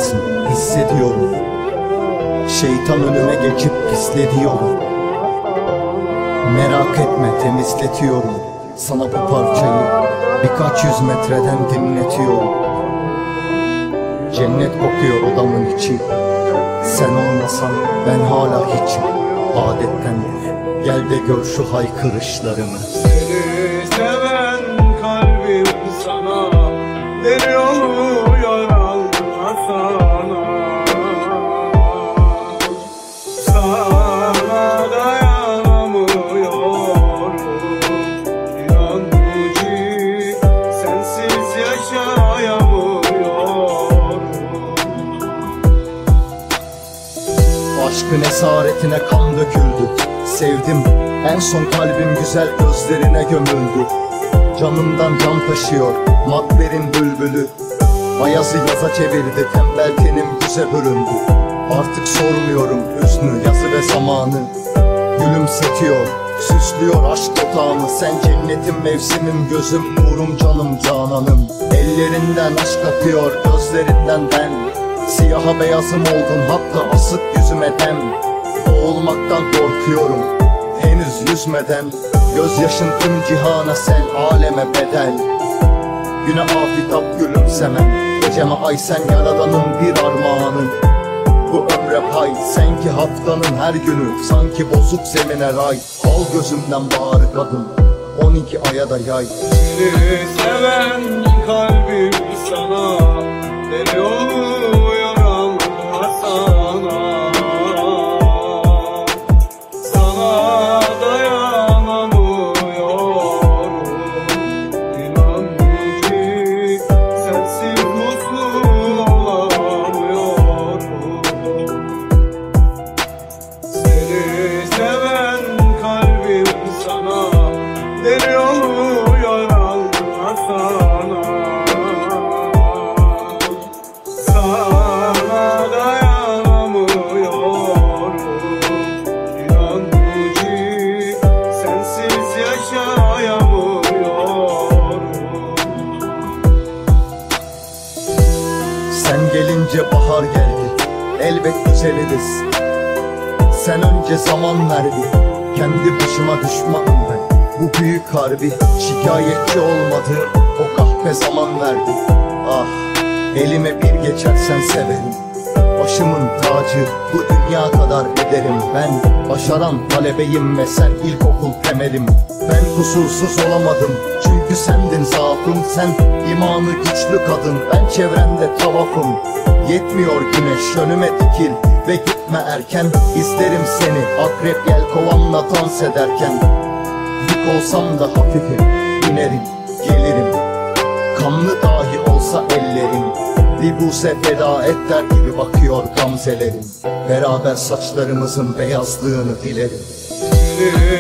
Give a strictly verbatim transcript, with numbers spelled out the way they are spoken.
olmasın hissediyorum. Şeytan önüme geçip pisledi yolu. Merak etme temizletiyorum sana bu parçayı, birkaç yüz metreden dinletiyorum. Cennet kokuyor odamın içi, sen olmasan ben hala hiçim. Adettendir, gel de gör şu haykırışlarımı. Seni seven kalbim sana deli oluyor anlasana. Sana dayanamıyorum, inan ki sensiz yaşayamıyorum. Aşkın esaretine kan döküldü, sevdim en son kalbim güzel gözlerine gömüldü. Canımdan can taşıyor Makber'in bülbülü, ayazı yaza çevirdi, tembel tenim güze büründü. Artık sormuyorum hüznü, yazı ve zamanı, gülümsetiyor, süslüyor aşk otağımı. Sen cennetim, mevsimim, gözüm, nurum, canım, cananım. Ellerinden aşk akıyor, gözlerinden ben, siyaha beyazım oldun hatta asık yüzüme dem. Boğulmaktan korkuyorum henüz yüzmeden, gözyaşın tüm cihana sel, aleme bedel. Güne afitap gülümsemem, geceme ay sen yaradanın bir armağanı. Bu ömre pay sen ki haftanın her günü, sanki bozuk zemine ray. Al gözümden bağrı kadın, on iki aya da yay. Seni seven kalbim sana deli oluyor anlasana. Sana dayanamıyorum, inan ki sensiz mutlu olamıyorum. Seni seven kalbim sana deli oluyor anlasana. Sana dayanamıyorum, inan ki sensiz yaşayamıyorum. Sen gelince bahar geldi, elbet güzelidiz. Sen önce zaman verdi, kendi başıma düşmanım ben. Bu büyük harbi şikayetçi olmadı, o kahpe zaman verdi. Ah, elime bir geçersen severim, başımın tacı bu dünya kadar ederim. Ben başaran talebeyim ve sen ilkokul temelim. Ben kusursuz olamadım çünkü sendin zaafım. Sen imanı güçlü kadın, ben çevrende tavafım. Yetmiyor güneş, önüme dikil ve gitme erken. İsterim seni akrep yelkovanla dans ederken. Yük olsam da hafifim, inerim, gelirim. Kanlı dahi olsa ellerim, bir buse feda et der gibi bakıyor gamzelerim. Beraber saçlarımızın beyazlığını dilerim. Seni